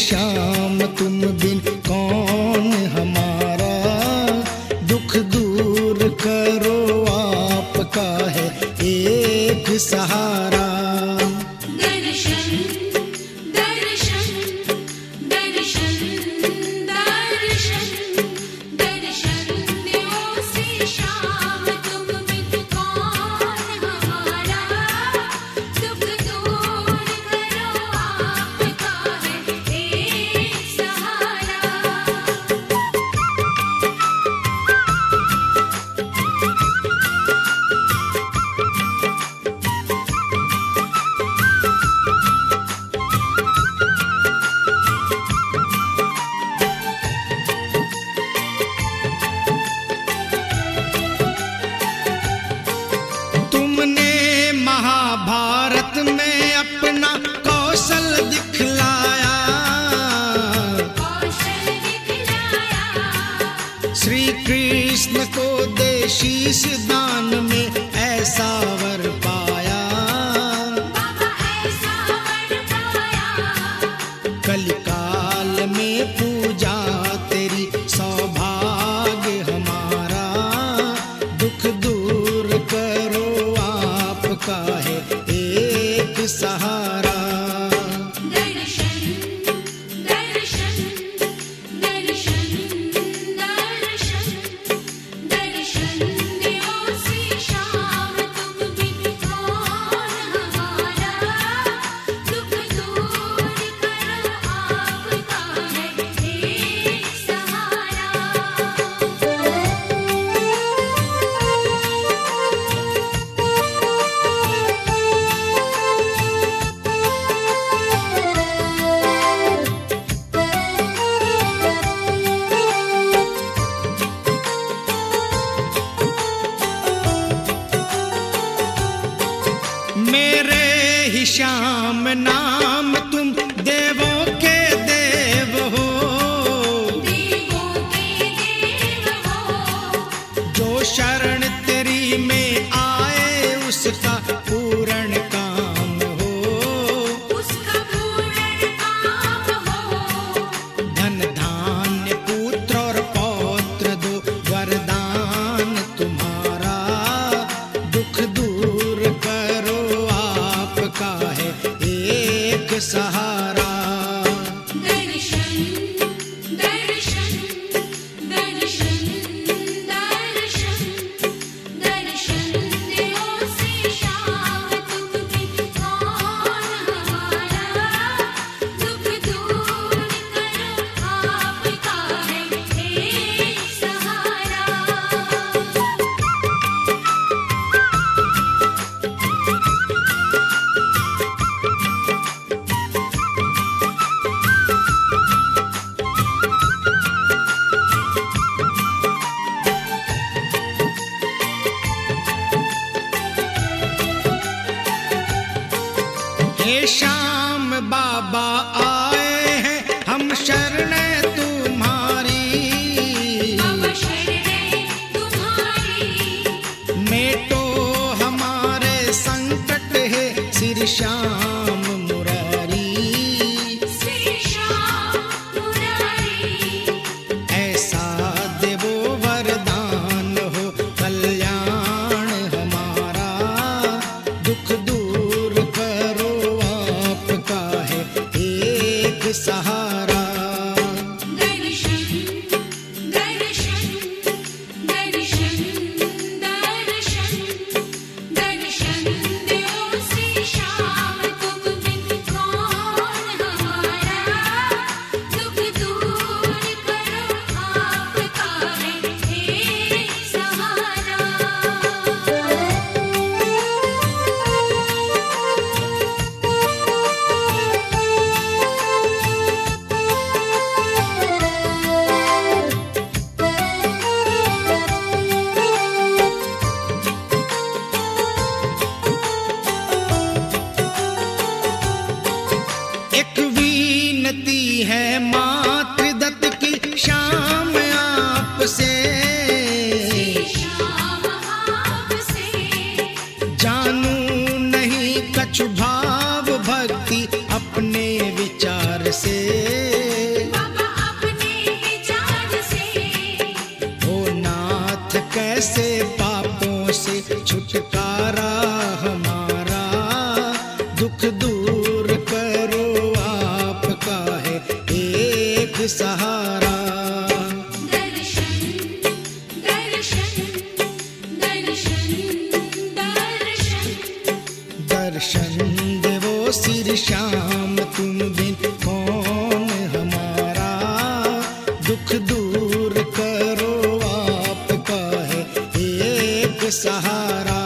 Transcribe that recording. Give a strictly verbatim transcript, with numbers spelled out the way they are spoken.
श्याम तुम बिन कौन हमारा, दुख दूर करो आपका है एक सहारा। भारत में अपना कौशल दिखलाया, कौशल दिखलाया। श्री कृष्ण को दे शीश दान में ऐसा वर पाया, बाबा ऐसा वर पाया। कलिकाल में पूजा तेरी सौभाग्य हमारा, दुख दूर करो आपका है एक सहारा। दर्शन दर्शन दर्शन दर्शन दर्शन देओ श्री श्याम तुम बिन कौन हमारा, दुख दूर करो आपका है एक सहारा। मेरे ही श्याम नाम तुम देवों के देव हो, देवों के देव हो। जो शरण तेरी में आए उसका पूर्ण काम हो, उसका पूर्ण काम हो। धन धान्य पुत्र और पौत्र दो वरदान तुम्हारा, दुख दूर करो आपका है एक सहारा। दर्शन दर्शन दर्शन दर्शन दर्शन देओ श्री श्याम तुम बिन कौन हमारा, दुख दूर करो आपका है एक सहारा। हे श्याम बाबा आए हैं हम शरण तुम्हारी, अब शरणें तुम्हारी। मेटो हमारे संकट है श्री श्याम मुरारी, श्री श्याम मुरारी। ऐसा देवो वरदान हो कल्याण हमारा, दुख दूर करो आपका है एक सहारा। दर्शन दर्शन दर्शन दर्शन दर्शन देओ श्री श्याम तुम बिन कौन हमारा, दुख दूर करो आपका है एक सहारा। एक विनती है मातृदत्त की श्याम आपसे, श्याम आपसे जानू नहीं कछु भाव भक्ति अपने विचार से, ऐसे पापों से छुटकारा हमारा, दुख दूर करो आपका है एक सहारा। दर्शन दर्शन दर्शन दर्शन दर्शन देवो श्री श्याम तुम बिन कौन हमारा, दुख दूर करो आपका है एक सहारा।